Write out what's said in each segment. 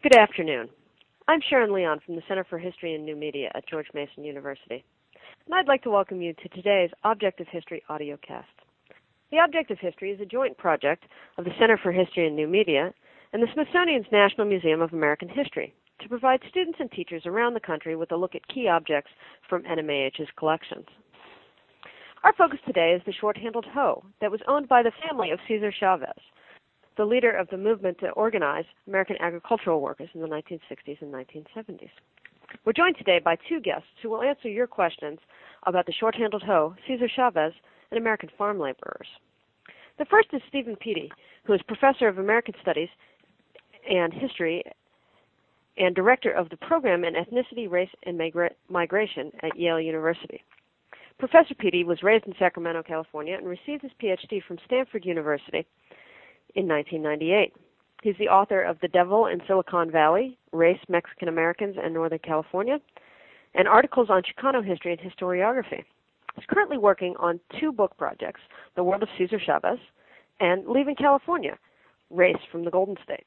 Good afternoon. I'm Sharon Leon from the Center for History and New Media at George Mason University, and I'd like to welcome you to today's Objective History audiocast. The Objective History is a joint project of the Center for History and New Media and the Smithsonian's National Museum of American History to provide students and teachers around the country with a look at key objects from NMAH's collections. Our focus today is the short-handled hoe that was owned by the family of Cesar Chavez, the leader of the movement to organize American agricultural workers in the 1960s and 1970s. We're joined today by two guests who will answer your questions about the short-handled hoe, Cesar Chavez, and American farm laborers. The first is Stephen Peattie, who is professor of American Studies and History and director of the program in Ethnicity, Race, and Migration at Yale University. Professor Peattie was raised in Sacramento, California, and received his PhD from Stanford University in 1998. He's the author of The Devil in Silicon Valley, Race, Mexican Americans, and Northern California, and articles on Chicano history and historiography. He's currently working on two book projects, The World of Cesar Chavez and Leaving California, Race from the Golden State.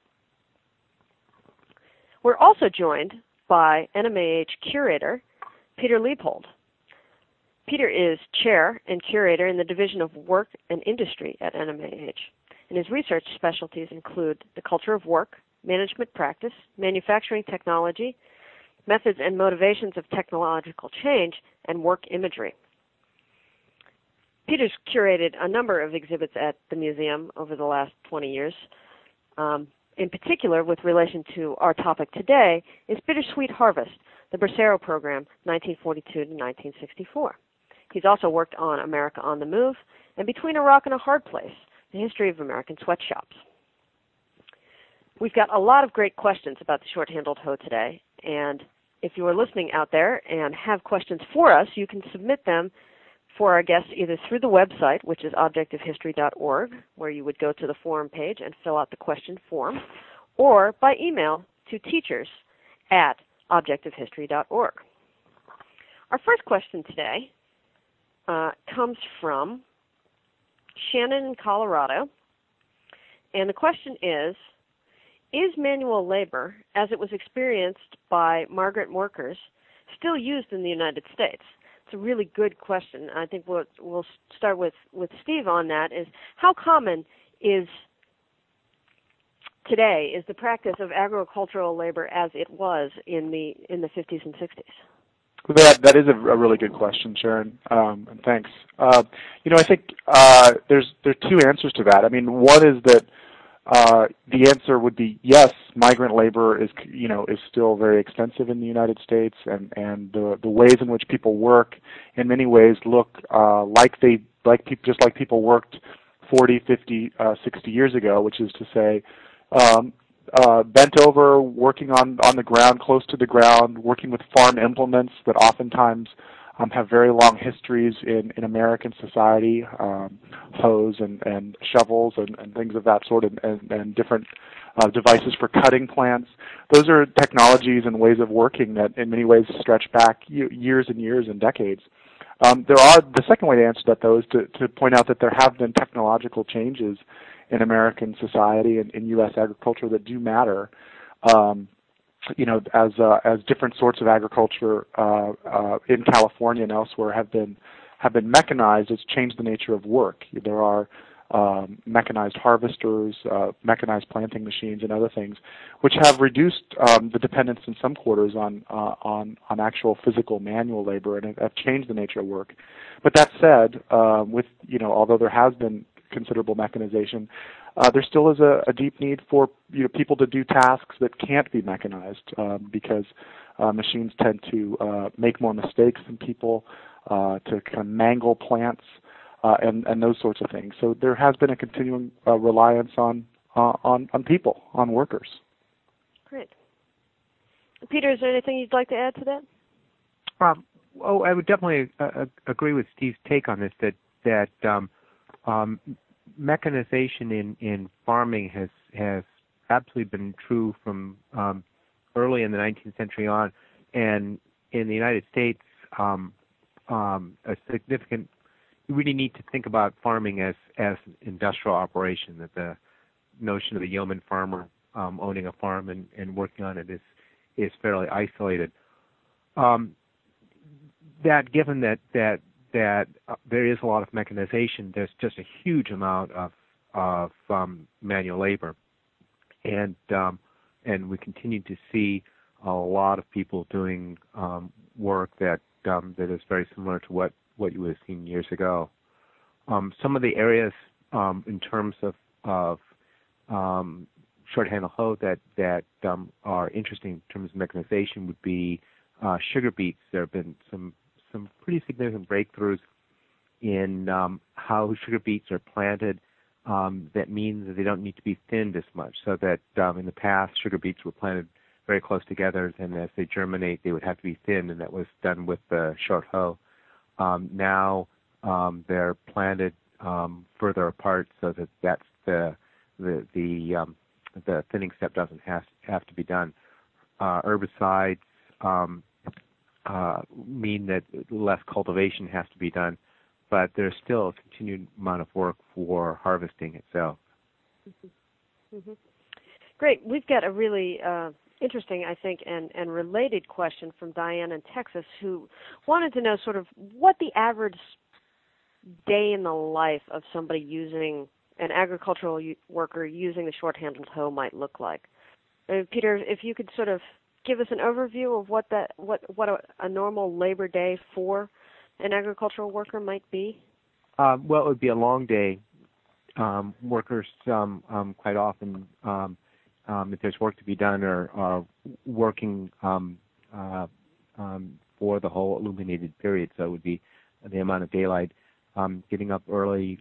We're also joined by NMAH curator Peter Leopold. Peter is chair and curator in the Division of Work and Industry at NMAH. And his research specialties include the culture of work, management practice, manufacturing technology, methods and motivations of technological change, and work imagery. Peter's curated a number of exhibits at the museum over the last 20 years. In particular, with relation to our topic today, is Bittersweet Harvest, the Bracero Program, 1942 to 1964. He's also worked on America on the Move and Between a Rock and a Hard Place, the history of American sweatshops. We've got a lot of great questions about the short-handled hoe today, and if you are listening out there and have questions for us, you can submit them for our guests either through the website, which is objectivehistory.org, where you would go to the forum page and fill out the question form, or by email to teachers@objectivehistory.org. Our first question today comes from Shannon in Colorado, and the question is manual labor, as it was experienced by migrant workers, still used in the United States? It's a really good question. I think we'll start with Steve on that. Is how common is today is the practice of agricultural labor as it was in the 50s and 60s? That is a really good question, Sharon, and thanks. I think there are two answers to that. I mean, one is that the answer would be yes, migrant labor is still very extensive in the United States, and the ways in which people work in many ways look just like people worked 40, 50, 60 years ago, which is to say bent over, working on the ground, close to the ground, working with farm implements that oftentimes have very long histories in American society, hoes and shovels and things of that sort, and different devices for cutting plants. Those are technologies and ways of working that in many ways stretch back years and years and decades. The second way to answer that, though, is to point out that there have been technological changes in American society and in U.S. agriculture that do matter. As different sorts of agriculture in California and elsewhere have been mechanized, it's changed the nature of work. There are mechanized harvesters, mechanized planting machines, and other things, which have reduced the dependence in some quarters on actual physical manual labor, and have changed the nature of work. But that said, although there has been considerable mechanization, there still is a deep need for people to do tasks that can't be mechanized because machines tend to make more mistakes than people, to kind of mangle plants and those sorts of things. So there has been a continuing reliance on people, on workers. Great. Peter, is there anything you'd like to add to that? I would definitely agree with Steve's take on this, that mechanization in farming has absolutely been true from early in the 19th century on, and in the United States, a significant. You really need to think about farming as an industrial operation. That the notion of the yeoman farmer owning a farm and working on it is fairly isolated. That given that there is a lot of mechanization, there's just a huge amount of manual labor, and we continue to see a lot of people doing work that is very similar to what you would have seen years ago. Some of the areas in terms of short-handle hoe that are interesting in terms of mechanization would be sugar beets. There have been some pretty significant breakthroughs in how sugar beets are planted. That means that they don't need to be thinned as much. So that in the past, sugar beets were planted very close together, and as they germinate, they would have to be thinned, and that was done with the short hoe. Now they're planted further apart, so that's the thinning step doesn't have to be done. Herbicides mean that less cultivation has to be done, but there's still a continued amount of work for harvesting itself. Mm-hmm. Mm-hmm. Great. We've got a really interesting, I think, and related question from Diane in Texas, who wanted to know sort of what the average day in the life of somebody using an agricultural worker using the short-handled hoe might look like. Peter, if you could sort of give us an overview of what a normal labor day for an agricultural worker might be. Well, it would be a long day. Workers quite often, if there's work to be done, are working for the whole illuminated period. So it would be the amount of daylight. Getting up early,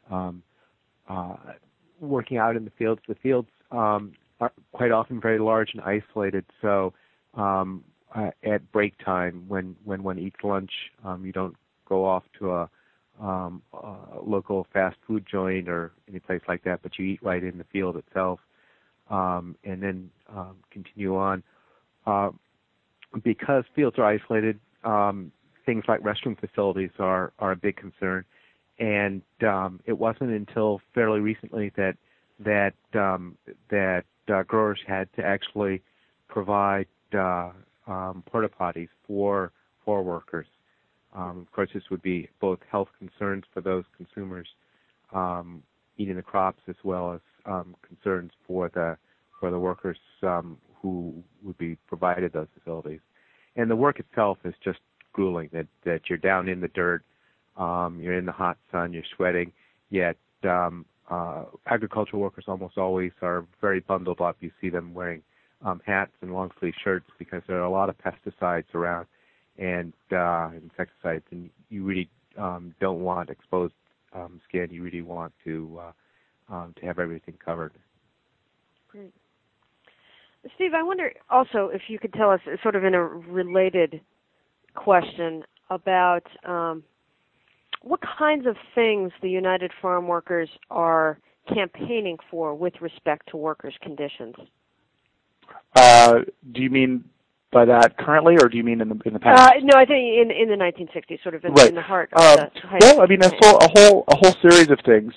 working out in the fields. The fields are quite often very large and isolated. So at break time, when one eats lunch, you don't go off to a local fast food joint or any place like that, but you eat right in the field itself, and then continue on. Because fields are isolated, things like restroom facilities are a big concern, and it wasn't until fairly recently that growers had to actually provide porta potties for workers. Of course, this would be both health concerns for those consumers eating the crops, as well as concerns for the workers who would be provided those facilities. And the work itself is just grueling. That you're down in the dirt, you're in the hot sun, you're sweating. Yet agricultural workers almost always are very bundled up. You see them wearing hats and long sleeve shirts because there are a lot of pesticides around and insecticides, and you really don't want exposed skin. You really want to have everything covered. Great. Steve, I wonder also if you could tell us, sort of in a related question, about what kinds of things the United Farm Workers are campaigning for with respect to workers' conditions. Do you mean by that currently, or do you mean in the past? No, I think in the 1960s, sort of in the heart of the well, I mean, a whole series of things.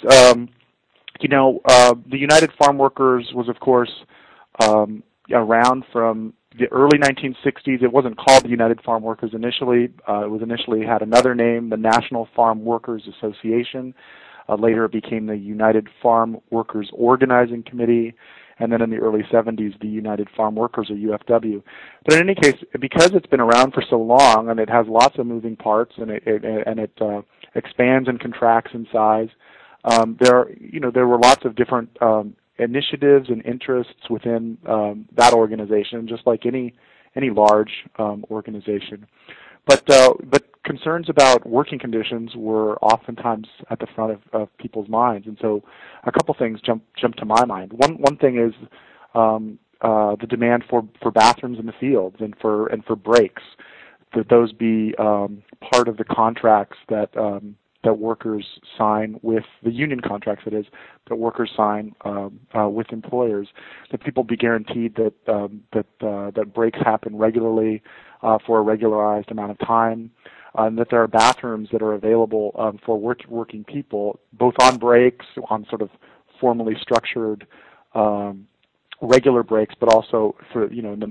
The United Farm Workers was, of course, around from the early 1960s. It wasn't called the United Farm Workers initially. It was initially had another name, the National Farm Workers Association. Later it became the United Farm Workers Organizing Committee, and then in the early 70s, the United Farm Workers, or UFW. But in any case, because it's been around for so long, and it has lots of moving parts, and it expands and contracts in size, there were lots of different initiatives and interests within that organization, just like any large organization. But concerns about working conditions were oftentimes at the front of people's minds, and so a couple things jump to my mind. One thing is the demand for bathrooms in the fields and for breaks, that those be part of the contracts that workers sign with the union contracts, that workers sign with employers, that people be guaranteed that breaks happen regularly for a regularized amount of time, and that there are bathrooms that are available for working people, both on breaks, on sort of formally structured regular breaks, but also for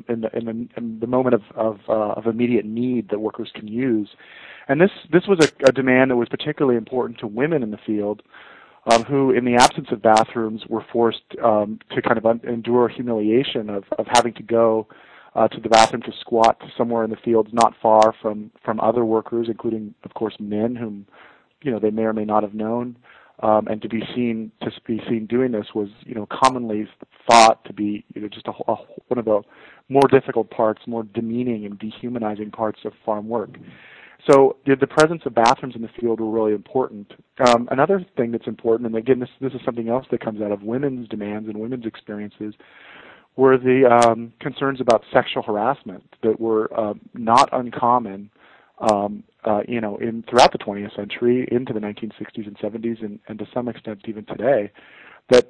in the moment of immediate need that workers can use. And this was a demand that was particularly important to women in the field, who, in the absence of bathrooms, were forced to kind of endure humiliation of having to go to the bathroom, to squat somewhere in the fields not far from other workers, including, of course, men whom they may or may not have known. And to be seen doing this was commonly thought to be just one of the more difficult parts, more demeaning and dehumanizing parts of farm work. So the presence of bathrooms in the field were really important. Another thing that's important, and again this is something else that comes out of women's demands and women's experiences, were the concerns about sexual harassment that were not uncommon throughout the 20th century into the 1960s and 70s, and to some extent even today, that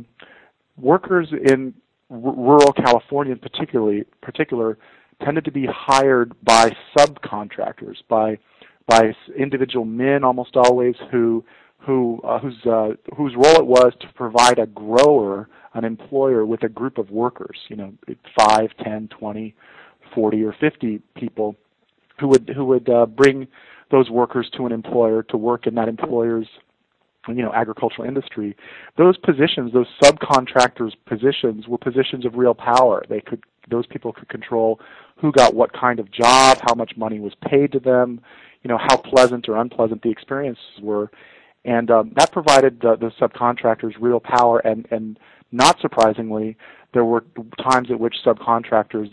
workers in rural California in particular tended to be hired by subcontractors, by individual men almost always whose role it was to provide a grower, an employer, with a group of workers, 5, 10, 20, 40, or 50 people who would bring those workers to an employer to work in that employer's agricultural industry. Those positions, those subcontractors' positions, were positions of real power. Those people could control who got what kind of job, how much money was paid to them, how pleasant or unpleasant the experiences were, and that provided the subcontractors real power. And not surprisingly, there were times at which subcontractors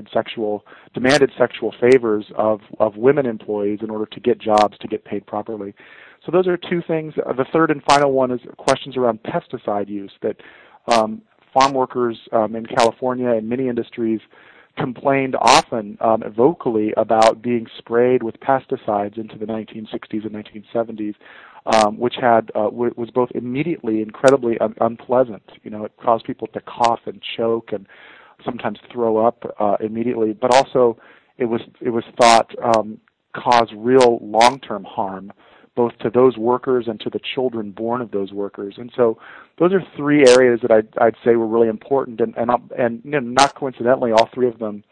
demanded sexual favors of women employees in order to get jobs, to get paid properly. So those are two things. The third and final one is questions around pesticide use, that farm workers in California and many industries complained often vocally about being sprayed with pesticides into the 1960s and 1970s, which was both immediately incredibly unpleasant. It caused people to cough and choke and sometimes throw up immediately, but also it was thought caused real long-term harm both to those workers and to the children born of those workers. And so those are three areas that I'd say were really important, and not coincidentally, all three of them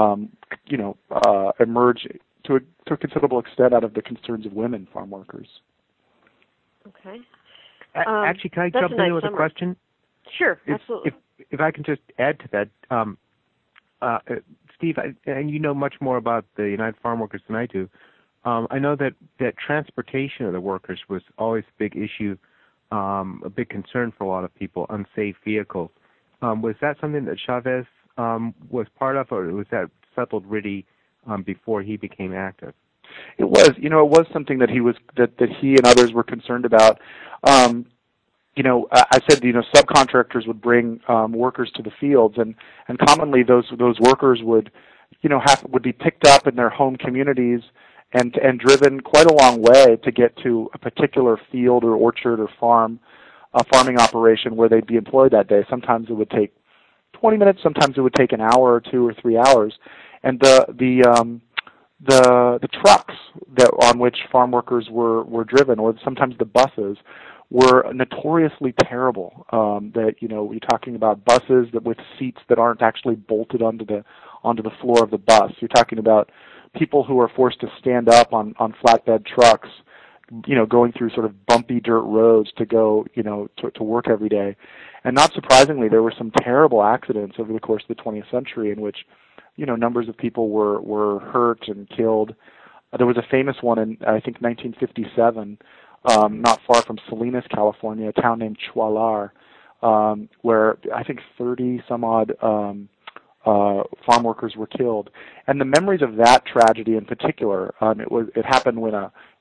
emerge to a considerable extent out of the concerns of women farm workers. Okay. Actually, can I jump in with a question? Sure, absolutely. If I can just add to that, Steve, and you know much more about the United Farm Workers than I do. I know that transportation of the workers was always a big issue, a big concern for a lot of people, unsafe vehicles. Was that something that Chavez was part of, or was that settled really before he became active? It was. It was something that he and others were concerned about. I said, subcontractors would bring workers to the fields, and commonly those workers would be picked up in their home communities and driven quite a long way to get to a particular field or orchard or farming operation where they'd be employed that day. Sometimes it would take 20 minutes, sometimes it would take an hour or 2 or 3 hours. And the trucks on which farm workers were driven, or sometimes the buses, were notoriously terrible. You're talking about buses with seats that aren't actually bolted onto the floor of the bus. You're talking about people who are forced to stand up on flatbed trucks, going through sort of bumpy dirt roads to go, to work every day. And not surprisingly, there were some terrible accidents over the course of the 20th century in which, numbers of people were hurt and killed. There was a famous one in, I think, 1957, not far from Salinas, California, a town named Chualar, where I think 30 some odd farm workers were killed. And the memories of that tragedy in particular, it happened when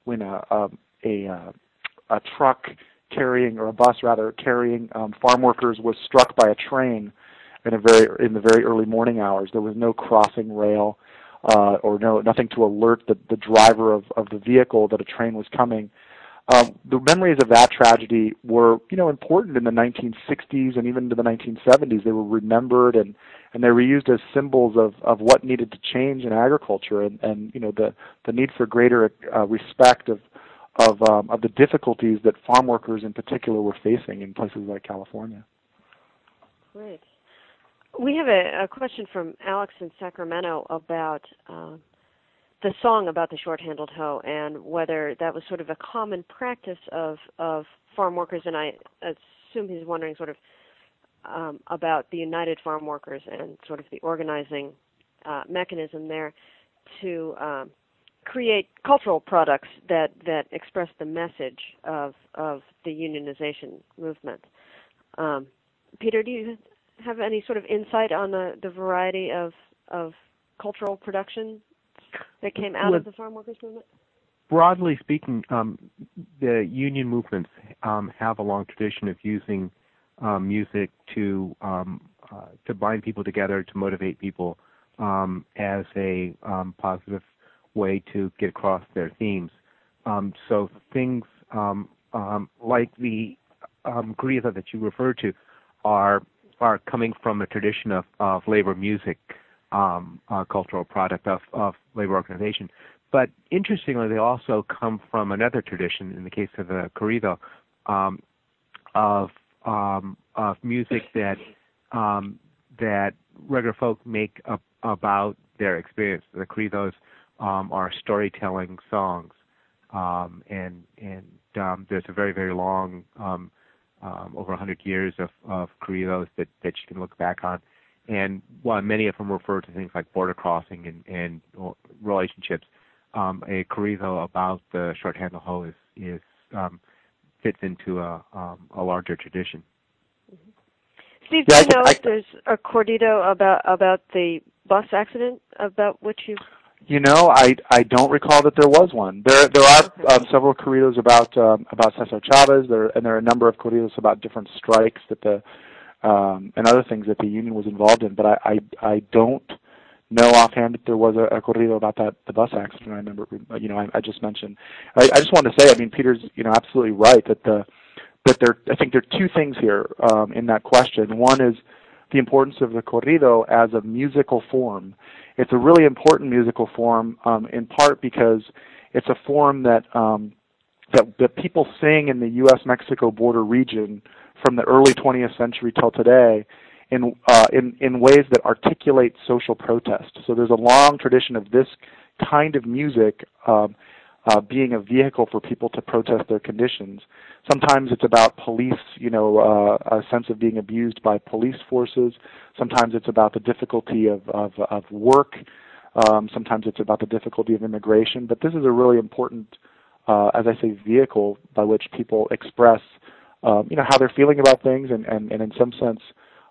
a truck carrying, or a bus rather, carrying farm workers was struck by a train in the very early morning hours. There was no crossing rail or nothing to alert the driver of the vehicle that a train was coming. The memories of that tragedy were, important in the 1960s and even into the 1970s. They were remembered and they were used as symbols of what needed to change in agriculture and the need for greater respect of the difficulties that farm workers in particular were facing in places like California. Great. We have a question from Alex in Sacramento about the song about the short-handled hoe and whether that was sort of a common practice of farm workers, and I assume he's wondering sort of about the United Farm Workers and sort of the organizing mechanism there to create cultural products that express the message of the unionization movement. Peter, do you have any sort of insight on the variety of cultural production that came out of the farm workers movement? Broadly speaking, the union movements have a long tradition of using music to bind people together, to motivate people as a positive way to get across their themes. So things like the corrido that you referred to are coming from a tradition of labor music, cultural product of labor organization. But interestingly, they also come from another tradition, in the case of the corrido, of music that regular folk make about their experience. The corridos are storytelling songs, and there's a very, very long, over 100 years of corridos that you can look back on. And while many of them refer to things like border crossing and relationships, a corrido about the short-handled hoe is fits into a larger tradition. Mm-hmm. Steve, do you know if there's a corrido about the bus accident about which you? You know, I don't recall that there was one. There are several corridos about Cesar Chavez. There are a number of corridos about different strikes that and other things that the union was involved in. But I don't know offhand if there was a corrido about the bus accident. I remember, I just mentioned. I just wanted to say, I mean, Peter's absolutely right that I think there are two things here in that question. One is the importance of the corrido as a musical form. It's a really important musical form, in part because it's a form that people sing in the U.S.-Mexico border region from the early 20th century till today in ways that articulate social protest. So there's a long tradition of this kind of music being a vehicle for people to protest their conditions. Sometimes it's about police, a sense of being abused by police forces. Sometimes it's about the difficulty of work. Sometimes it's about the difficulty of immigration. But this is a really important, as I say, vehicle by which people express, how they're feeling about things, and in some sense,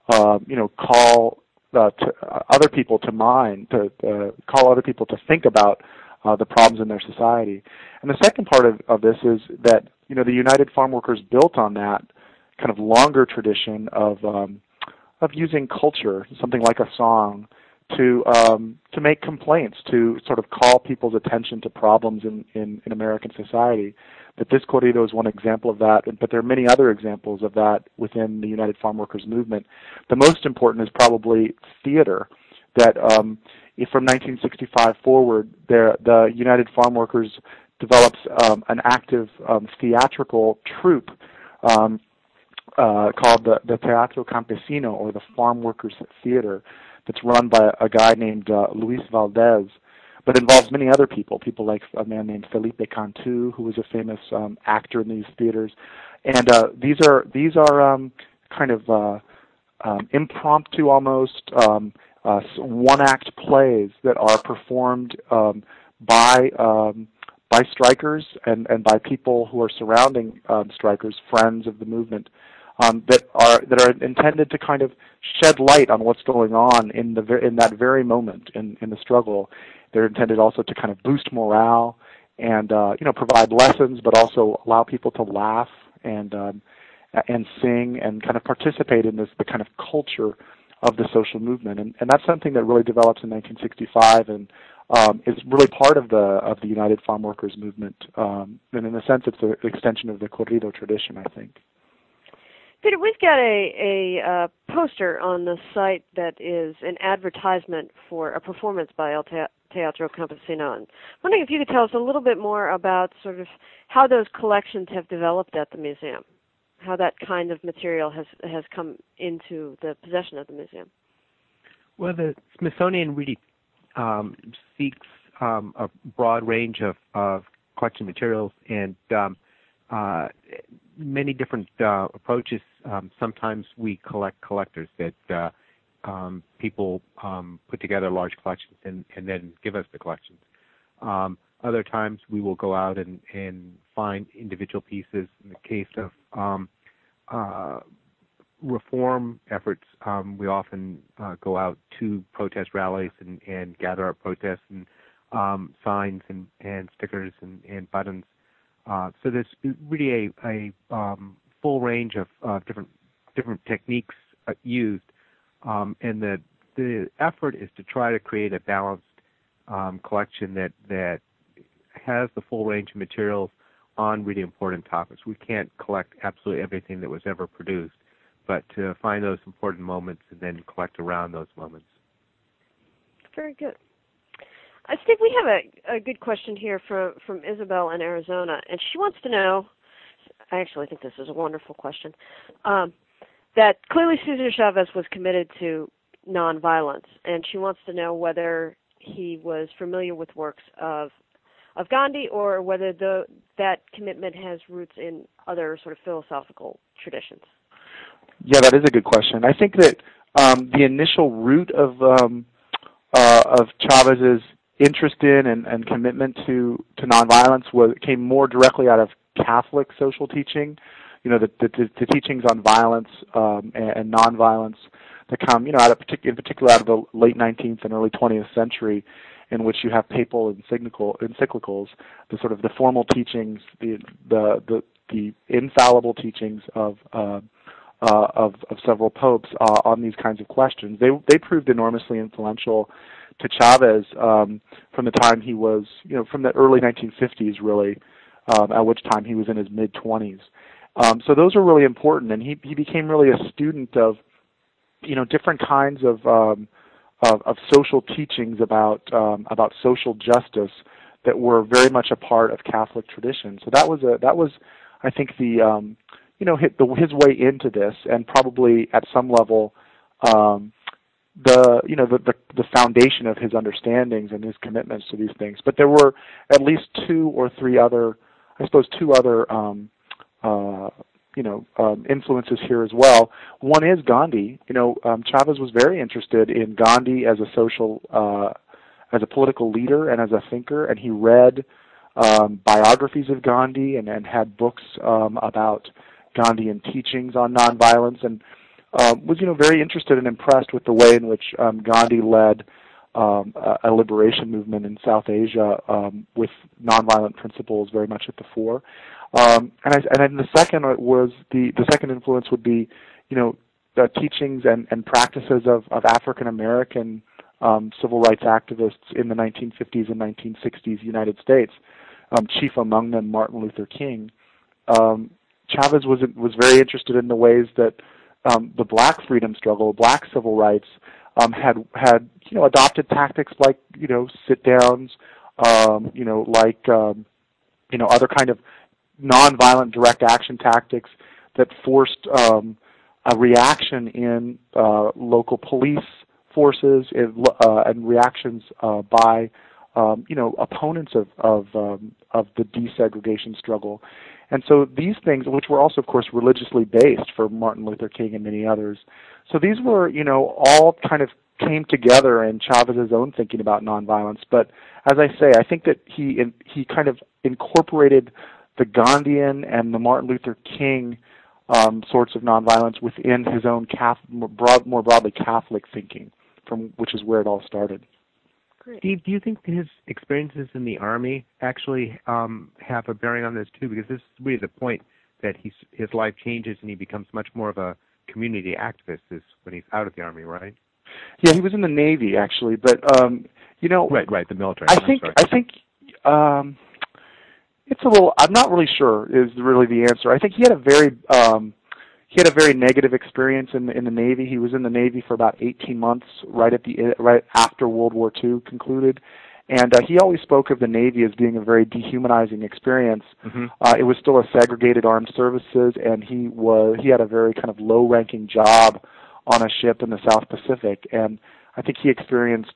call other people to mind, to call other people to think about the problems in their society. And the second part of this is that the United Farm Workers built on that kind of longer tradition of using culture, something like a song, to make complaints, to sort of call people's attention to problems in American society. That this corrido is one example of that, but there are many other examples of that within the United Farm Workers movement. The most important is probably theater. That from 1965 forward, the United Farm Workers develops an active theatrical troupe called the Teatro Campesino, or the Farm Workers Theater, that's run by a guy named Luis Valdez, but involves many other people like a man named Felipe Cantu, who was a famous actor in these theaters. And these are kind of impromptu, almost one-act plays that are performed by strikers and by people who are surrounding strikers, friends of the movement, that are intended to kind of shed light on what's going on in that very moment in the struggle. They're intended also to kind of boost morale and provide lessons, but also allow people to laugh and sing and kind of participate in the kind of culture of the social movement. And that's something that really develops in 1965 and is really part of the United Farm Workers movement. And in a sense, it's an extension of the corrido tradition, I think. Peter, we've got a poster on the site that is an advertisement for a performance by El Teatro Campesino. I'm wondering if you could tell us a little bit more about sort of how those collections have developed at the museum, how that kind of material has come into the possession of the museum. Well, the Smithsonian really seeks a broad range of collection materials and many different approaches. Sometimes we collect collectors that people put together large collections and then give us the collections. Other times we will go out and find individual pieces. In the case of reform efforts, we often go out to protest rallies and gather up protests and signs and stickers and buttons. So there's really a full range of different techniques used, and the effort is to try to create a balanced collection that has the full range of materials on really important topics. We can't collect absolutely everything that was ever produced, but to find those important moments and then collect around those moments. Very good. Steve, we have a good question here from Isabel in Arizona, and she wants to know, I actually think this is a wonderful question, that clearly Cesar Chavez was committed to nonviolence, and she wants to know whether he was familiar with works of Gandhi or whether that commitment has roots in other sort of philosophical traditions. Yeah, that is a good question. I think that the initial root of Chavez's interest in and commitment to nonviolence came more directly out of Catholic social teaching. You know, the teachings on violence and nonviolence that come, you know, in particular out of the late 19th and early 20th century, in which you have papal encyclicals, the sort of the formal teachings, the infallible teachings of several popes on these kinds of questions. They proved enormously influential to Chavez from the time he was, you know, from the early 1950s really, at which time he was in his mid-20s. So those are really important, and he became really a student of, you know, different kinds of social teachings about social justice that were very much a part of Catholic tradition. So that was I think the you know, his way into this, and probably at some level the foundation of his understandings and his commitments to these things. But there were at least two other influences here as well. One is Gandhi. You know, Chavez was very interested in Gandhi as a political leader and as a thinker, and he read biographies of Gandhi and had books about Gandhian teachings on nonviolence, and was, you know, very interested and impressed with the way in which Gandhi led a liberation movement in South Asia with nonviolent principles very much at the fore. And then the second influence would be, you know, the teachings and practices of African American civil rights activists in the 1950s and 1960s United States, chief among them Martin Luther King. Chavez was very interested in the ways that the black freedom struggle, black civil rights, had you know, adopted tactics like, you know, sit downs, you know, like you know, other kind of nonviolent direct action tactics that forced a reaction in local police forces and reactions by you know, opponents of the desegregation struggle. And so these things, which were also, of course, religiously based for Martin Luther King and many others, so these were, you know, all kind of came together in Chavez's own thinking about nonviolence. But as I say, I think that he kind of incorporated the Gandhian and the Martin Luther King sorts of nonviolence within his own more broadly Catholic thinking, from which is where it all started. Great. Steve, do you think his experiences in the Army actually have a bearing on this too? Because this is really the point that his life changes and he becomes much more of a community activist is when he's out of the Army, right? Yeah, he was in the Navy actually, but you know, right, the military. I think it's a little. I'm not really sure is really the answer. I think he had a very negative experience in the Navy. He was in the Navy for about 18 months, right after World War II concluded, and he always spoke of the Navy as being a very dehumanizing experience. Mm-hmm. It was still a segregated armed services, and he had a very kind of low-ranking job on a ship in the South Pacific, and I think he experienced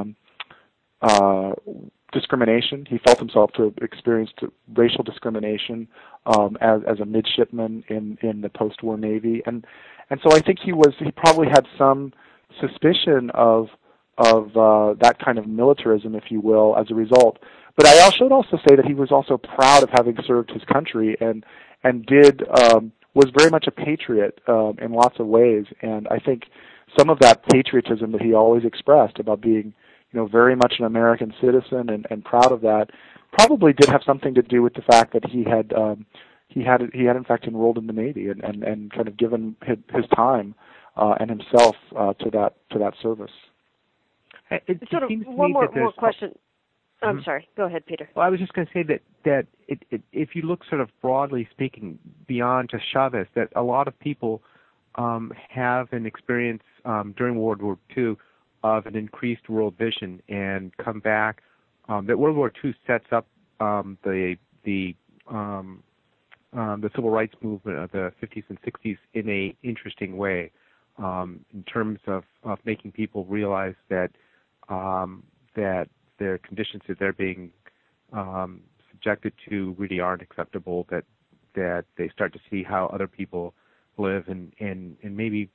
discrimination. He felt himself to have experienced racial discrimination as a midshipman in the post-war Navy, and so I think he probably had some suspicion of that kind of militarism, if you will, as a result. But I should also say that he was also proud of having served his country and was very much a patriot in lots of ways. And I think some of that patriotism that he always expressed about being, very much an American citizen and proud of that, probably did have something to do with the fact that he had in fact enrolled in the Navy and kind of given his time and himself to that service. It sort of seems to one me more that question. I'm sorry. Go ahead, Peter. Well, I was just going to say that if you look sort of broadly speaking beyond just Chavez, that a lot of people have an experience during World War II of an increased world vision and come back. That World War II sets up the civil rights movement of the 50s and 60s in a interesting way in terms of making people realize that their conditions that they're being subjected to really aren't acceptable, that they start to see how other people live and maybe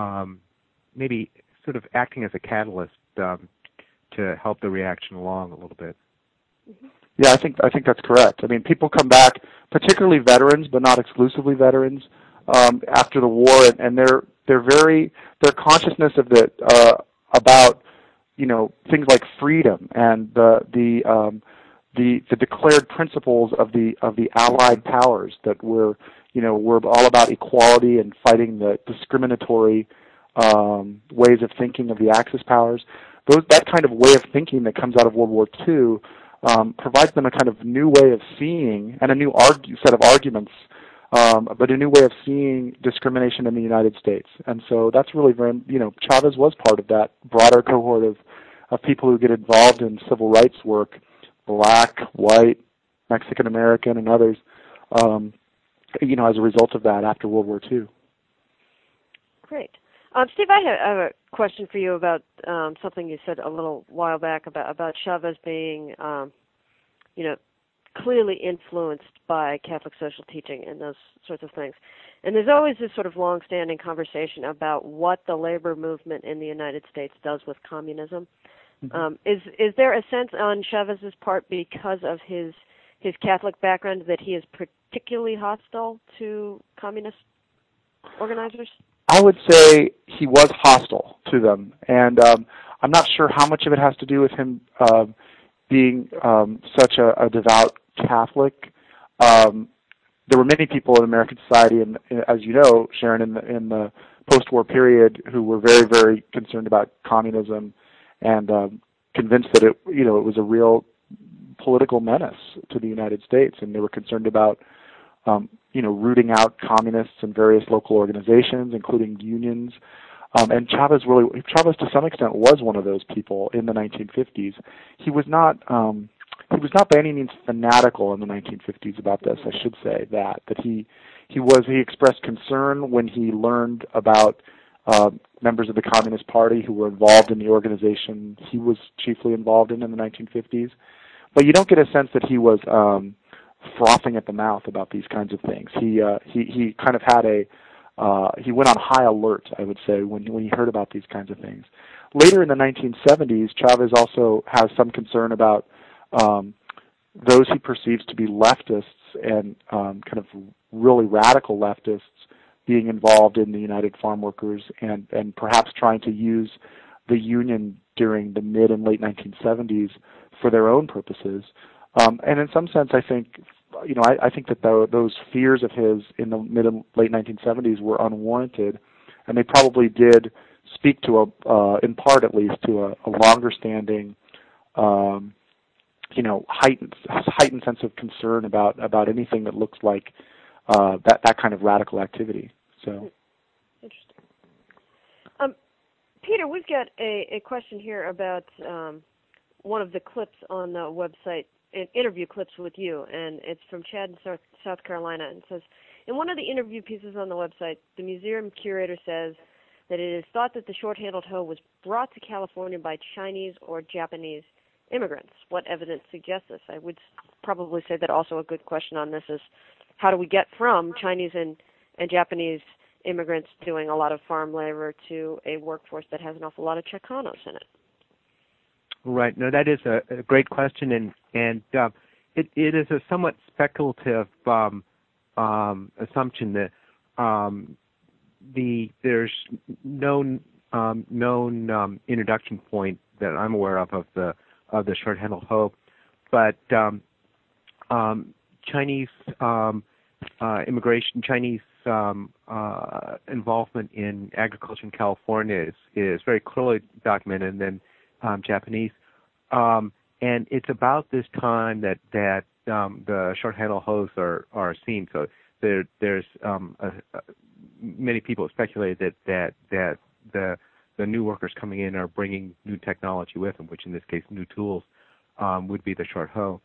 sort of acting as a catalyst to help the reaction along a little bit. Mm-hmm. Yeah, I think that's correct. I mean, people come back, particularly veterans, but not exclusively veterans, after the war, and their consciousness of about things like freedom and the declared principles of the Allied powers that we're all about equality and fighting the discriminatory ways of thinking of the Axis powers. That kind of way of thinking that comes out of World War II provides them a kind of new way of seeing and a new set of arguments, but a new way of seeing discrimination in the United States. And so that's really very, Chavez was part of that broader cohort of people who get involved in civil rights work, black, white, Mexican American, and others, as a result of that after World War II. Great. Steve, I have a question for you about something you said a little while back about Chavez being, clearly influenced by Catholic social teaching and those sorts of things. And there's always this sort of long-standing conversation about what the labor movement in the United States does with communism. Mm-hmm. Is there a sense on Chavez's part, because of his Catholic background, that he is particularly hostile to communist organizers? I would say he was hostile to them, and I'm not sure how much of it has to do with him being such a devout Catholic. There were many people in American society, and as you know, Sharon, in the post-war period, who were very, very concerned about communism and convinced that it was a real political menace to the United States, and they were concerned about rooting out communists in various local organizations, including unions. And Chavez to some extent was one of those people in the 1950s. He was not by any means fanatical in the 1950s about this. I should say that he expressed concern when he learned about members of the Communist Party who were involved in the organization he was chiefly involved in the 1950s. But you don't get a sense that he was frothing at the mouth about these kinds of things. He kind of had he went on high alert, I would say, when he heard about these kinds of things. Later in the 1970s, Chavez also has some concern about those he perceives to be leftists and kind of really radical leftists being involved in the United Farm Workers and perhaps trying to use the union during the mid and late 1970s for their own purposes. And in some sense, I think that those fears of his in the mid and late 1970s were unwarranted, and they probably did speak to in part at least, to a longer-standing, heightened sense of concern about anything that looks like that kind of radical activity. So, interesting. Peter, we've got a question here about one of the clips on the website, interview clips with you, and it's from Chad in South Carolina, and it says, in one of the interview pieces on the website, the museum curator says, that it is thought that the short-handled hoe was brought to California by Chinese or Japanese immigrants. What evidence suggests this? I would probably say that also a good question on this is how do we get from Chinese and Japanese immigrants doing a lot of farm labor to a workforce that has an awful lot of Chicanos in it? Right. No, that is a great question, and it is a somewhat speculative assumption that there's no known introduction point that I'm aware of the short-handled hoe, but Chinese immigration, Chinese involvement in agriculture in California is very clearly documented, and then Japanese, and it's about this time that the short-handled hoes are seen. So there's many people speculate that the new workers coming in are bringing new technology with them, which in this case, new tools would be the short hoe.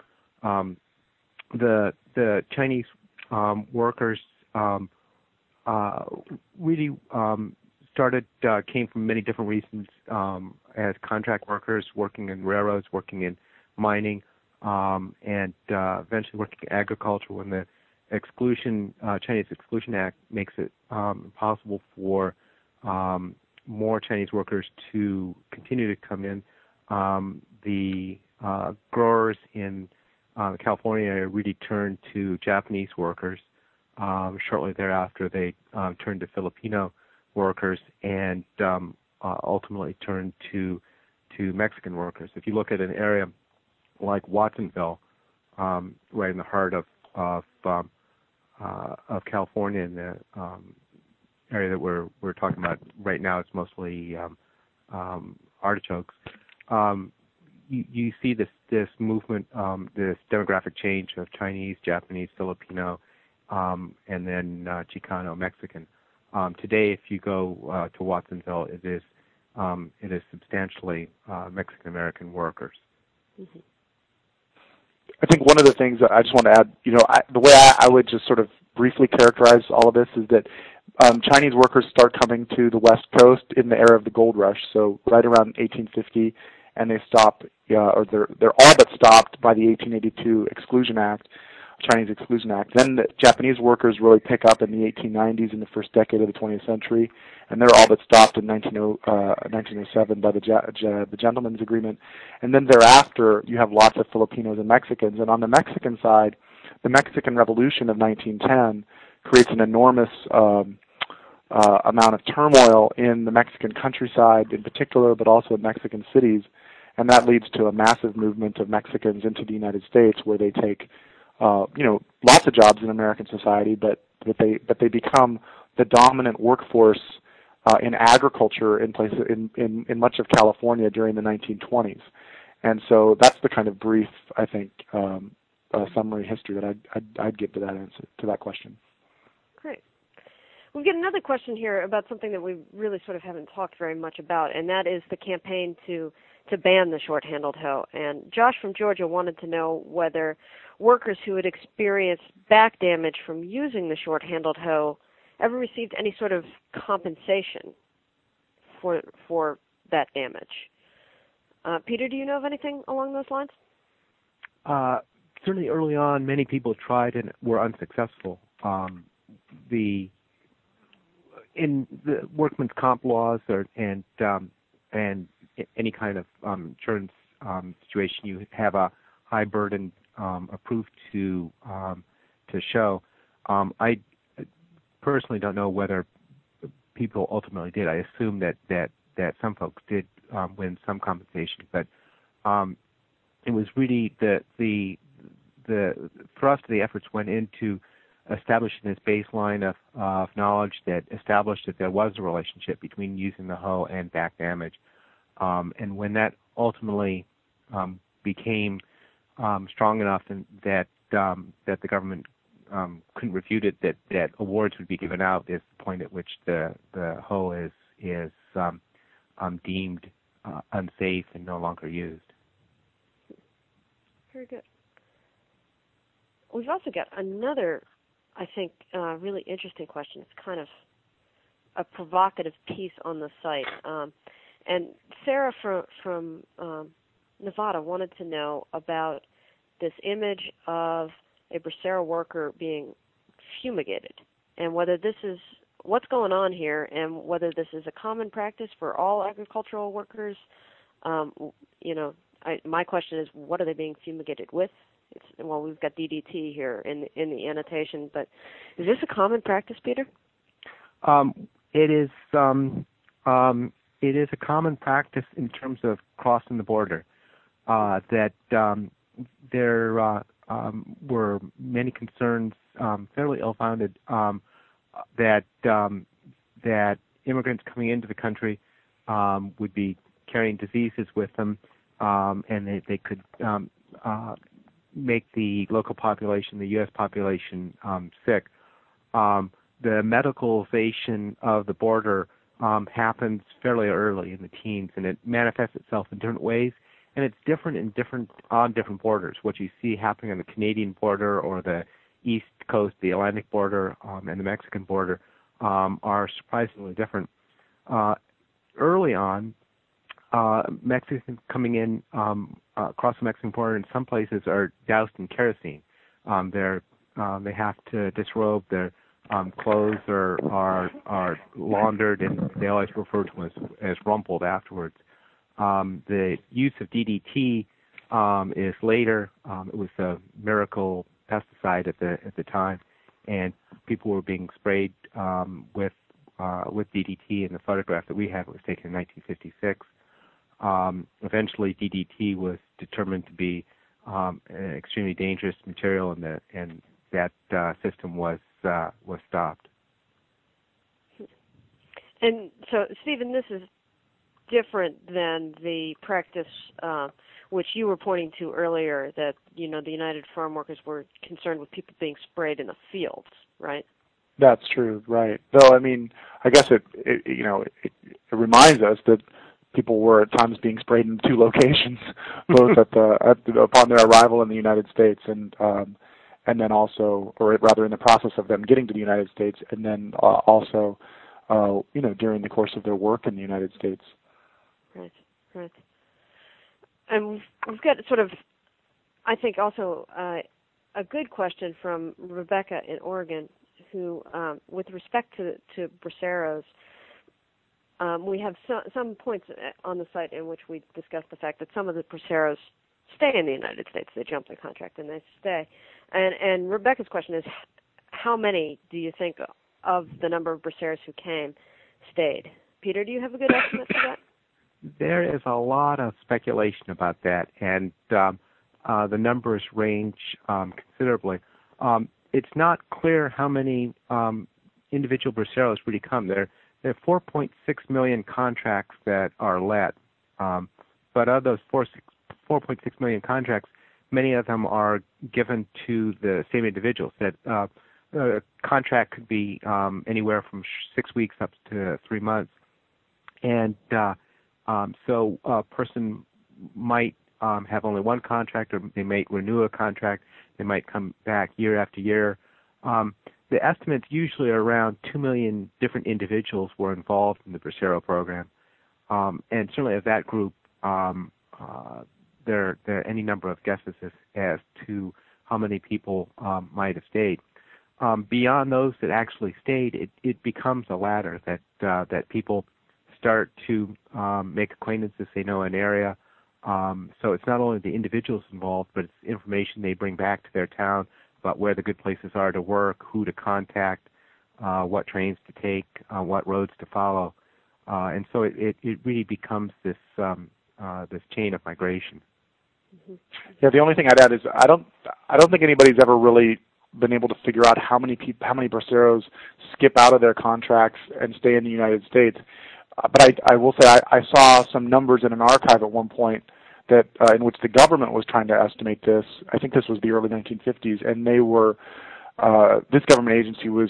The Chinese workers really came from many different reasons as contract workers, working in railroads, working in mining, and eventually working in agriculture. When the Chinese Exclusion Act makes it impossible for more Chinese workers to continue to come in, the growers in California really turned to Japanese workers. Shortly thereafter, they turned to Filipino workers and ultimately turned to Mexican workers. If you look at an area like Watsonville, right in the heart of California, in the area that we're talking about right now, it's mostly artichokes. You see this movement, this demographic change of Chinese, Japanese, Filipino, and then Chicano, Mexican. Today, if you go to Watsonville, it is substantially Mexican American workers. Mm-hmm. I think one of the things that I just want to add, the way I would just sort of briefly characterize all of this is that Chinese workers start coming to the West Coast in the era of the gold rush, so right around 1850, and they stop, or they're all but stopped by the 1882 Exclusion Act, Chinese Exclusion Act. Then the Japanese workers really pick up in the 1890s, in the first decade of the 20th century, and they're all but stopped in 1907 by the Gentleman's Agreement. And then thereafter, you have lots of Filipinos and Mexicans. And on the Mexican side, the Mexican Revolution of 1910 creates an enormous amount of turmoil in the Mexican countryside in particular, but also in Mexican cities. And that leads to a massive movement of Mexicans into the United States, where they take lots of jobs in American society, but they become the dominant workforce in agriculture in much of California during the 1920s. And so that's the kind of brief, I think, summary history that I'd give to that answer, to that question. Great. We get another question here about something that we really sort of haven't talked very much about, and that is the campaign to ban the short-handled hoe. And Josh from Georgia wanted to know whether workers who had experienced back damage from using the short-handled hoe ever received any sort of compensation for that damage. Peter, do you know of anything along those lines? Certainly early on, many people tried and were unsuccessful. In the workman's comp laws and any kind of insurance situation, you have a high burden of proof to show. I personally don't know whether people ultimately did. I assume that some folks did win some compensation, but it was really the thrust of the efforts went into establishing this baseline of knowledge that established that there was a relationship between using the hoe and back damage. And when that ultimately became strong enough that the government couldn't refute it, that awards would be given out, is the point at which the hoe is deemed unsafe and no longer used. Very good. We've also got another, I think, really interesting question. It's kind of a provocative piece on the site. And Sarah from Nevada wanted to know about this image of a Bracero worker being fumigated, and whether this is what's going on here, and whether this is a common practice for all agricultural workers. My question is, what are they being fumigated with? We've got DDT here in the annotation, but is this a common practice, Peter? It is a common practice in terms of crossing the border. That there were many concerns, fairly ill-founded, that immigrants coming into the country would be carrying diseases with them, and they could make the local population, the U.S. population, sick. The medicalization of the border happens fairly early in the teens, and it manifests itself in different ways, and it's different on different borders. What you see happening on the Canadian border or the East Coast, the Atlantic border, and the Mexican border are surprisingly different. Early on, Mexicans coming in across the Mexican border in some places are doused in kerosene. They have to disrobe. Their clothes are laundered, and they always refer to them as rumpled afterwards. The use of DDT is later. It was a miracle pesticide at the time, and people were being sprayed with DDT. In the photograph that we have, it was taken in 1956. Eventually, DDT was determined to be an extremely dangerous material, and that system was stopped. And so, Stephen, this is different than the practice which you were pointing to earlier, that the United Farm Workers were concerned with people being sprayed in the fields, right? That's true, right? Though, I guess it reminds us that people were at times being sprayed in two locations, both upon their arrival in the United States, and then also, or rather, in the process of them getting to the United States, and then also, during the course of their work in the United States. Right. And we've got sort of, I think, also a good question from Rebecca in Oregon, who, with respect to Braceros, we have some points on the site in which we discuss the fact that some of the Braceros stay in the United States. They jump the contract and they stay. And Rebecca's question is, how many do you think of the number of Braceros who came stayed? Peter, do you have a good estimate for that? There is a lot of speculation about that, and the numbers range considerably. It's not clear how many individual Braceros really come. There are 4.6 million contracts that are let, but of those 4.6 million contracts, many of them are given to the same individuals. That a contract could be anywhere from 6 weeks up to 3 months, and so a person might have only one contract, or they might renew a contract. They might come back year after year. The estimates usually are around 2 million different individuals were involved in the Bracero program, and certainly of that group, there are any number of guesses as to how many people might have stayed. Beyond those that actually stayed, it becomes a ladder that people start to make acquaintances. They know an area. So it's not only the individuals involved, but it's information they bring back to their town about where the good places are to work, who to contact, what trains to take, what roads to follow. And so it really becomes this chain of migration. Mm-hmm. Yeah, the only thing I'd add is I don't think anybody's ever really been able to figure out how many Braceros skip out of their contracts and stay in the United States. But I will say I saw some numbers in an archive at one point that in which the government was trying to estimate this. I think this was the early 1950s, and they were this government agency was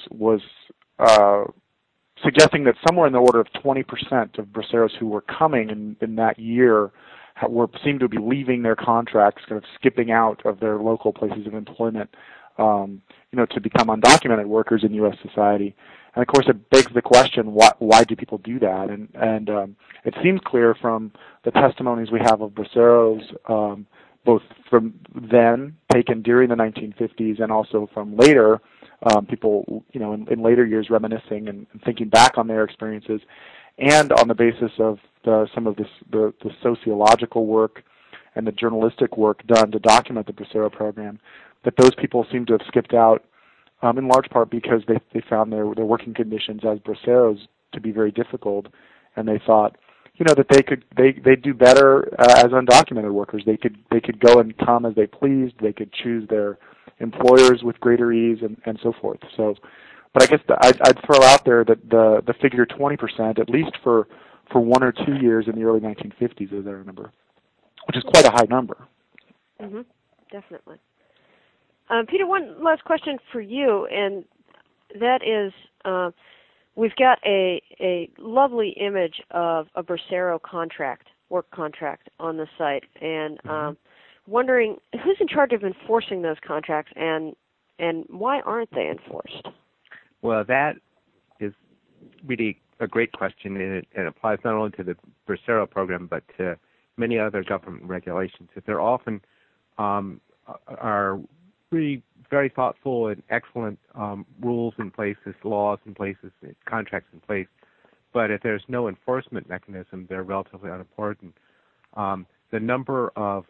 suggesting that somewhere in the order of 20% of Braceros who were coming in that year seemed to be leaving their contracts, kind of skipping out of their local places of employment, to become undocumented workers in U.S. society. And of course, it begs the question: why do people do that? And it seems clear from the testimonies we have of braceros, both from then, taken during the 1950s, and also from later, people, in later years reminiscing and thinking back on their experiences, and on the basis of some of the sociological work and the journalistic work done to document the Bracero program, that those people seem to have skipped out, in large part because they found their working conditions as braceros to be very difficult, and they thought, that they'd do better as undocumented workers. They could go and come as they pleased. They could choose their employers with greater ease and so forth. So, but I guess I'd throw out there that the figure 20%, at least for 1 or 2 years in the early 1950s, as I remember, which is quite a high number. Mm-hmm. Definitely. Peter, one last question for you, and that is, we've got a lovely image of a Bracero work contract on the site, and wondering who's in charge of enforcing those contracts, and why aren't they enforced? Well, that is really a great question, and it applies not only to the Bracero program but to many other government regulations. That there often are really very thoughtful and excellent rules in places, laws in places, contracts in place, but if there's no enforcement mechanism, they're relatively unimportant. The number of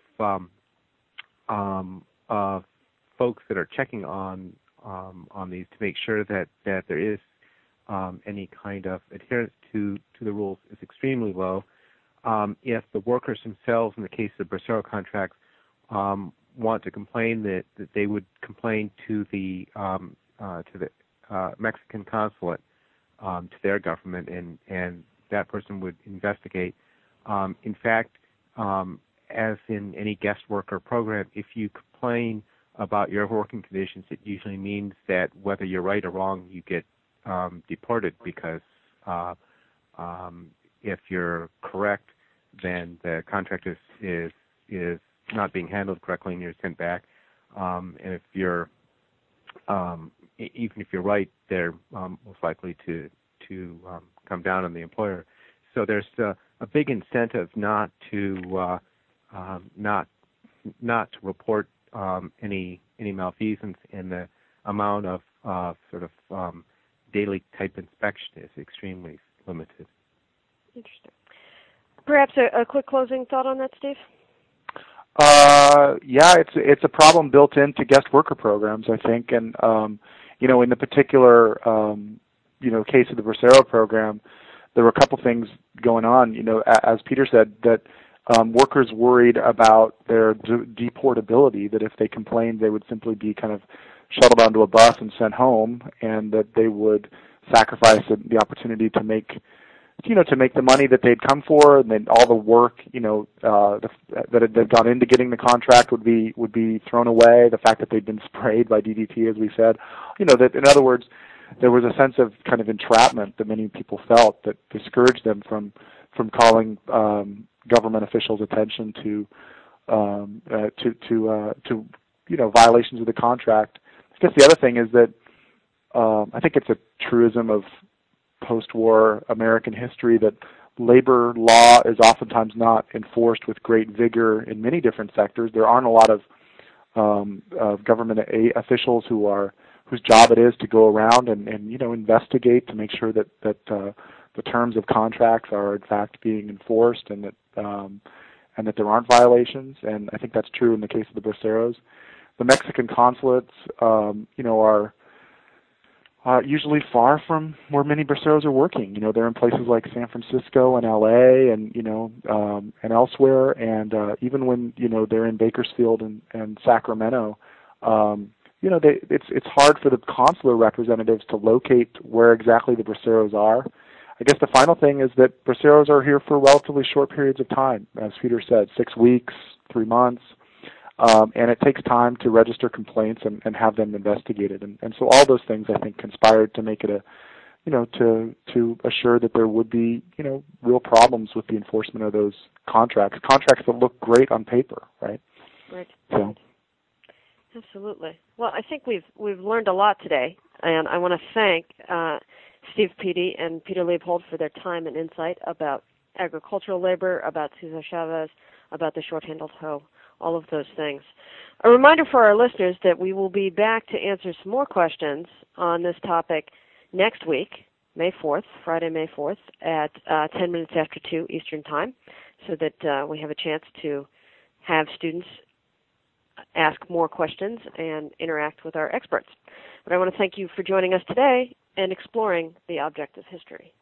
folks that are checking on these to make sure that there is any kind of adherence to the rules is extremely low. If the workers themselves, in the case of Bracero contracts, want to complain, that they would complain to the Mexican consulate, to their government, and that person would investigate. In fact, as in any guest worker program, if you complain about your working conditions, it usually means that whether you're right or wrong, you get deported, because if you're correct, then the contract is not being handled correctly and you're sent back. And if you're even if you're right, they're most likely to come down on the employer. So there's a big incentive not to report any malfeasance, and the amount of sort of daily type inspection is extremely limited. Interesting. Perhaps a quick closing thought on that, Steve? Yeah, it's a problem built into guest worker programs, I think, and in the particular case of the Bracero program, there were a couple things going on. As Peter said, that workers worried about their deportability, that if they complained, they would simply be kind of shuttled onto a bus and sent home, and that they would sacrifice the opportunity to make the money that they'd come for, and then all the work, that had gone into getting the contract would be thrown away. The fact that they'd been sprayed by DDT, as we said, that in other words, there was a sense of kind of entrapment that many people felt that discouraged them from calling government officials' attention to violations of the contract. I guess the other thing is that I think it's a truism of post-war American history that labor law is oftentimes not enforced with great vigor in many different sectors. There aren't a lot of government officials whose job it is to go around and investigate to make sure that the terms of contracts are in fact being enforced, and that there aren't violations. And I think that's true in the case of the Braceros. The Mexican consulates, are usually far from where many Braceros are working. They're in places like San Francisco and LA and and elsewhere. And even when they're in Bakersfield and Sacramento, it's hard for the consular representatives to locate where exactly the Braceros are. I guess the final thing is that Braceros are here for relatively short periods of time, as Peter said, 6 weeks, 3 months. And it takes time to register complaints and have them investigated. And so all those things, I think, conspired to make it to assure that there would be, real problems with the enforcement of those contracts that look great on paper, right? Right. So. Absolutely. Well, I think we've learned a lot today, and I want to thank Steve Peedy and Peter Leopold for their time and insight about agricultural labor, about Cesar Chavez, about the short-handled hoe, all of those things. A reminder for our listeners that we will be back to answer some more questions on this topic next week, May 4th, Friday, May 4th, at 10 minutes after 2 Eastern Time, so that we have a chance to have students ask more questions and interact with our experts. But I want to thank you for joining us today and exploring the object of history.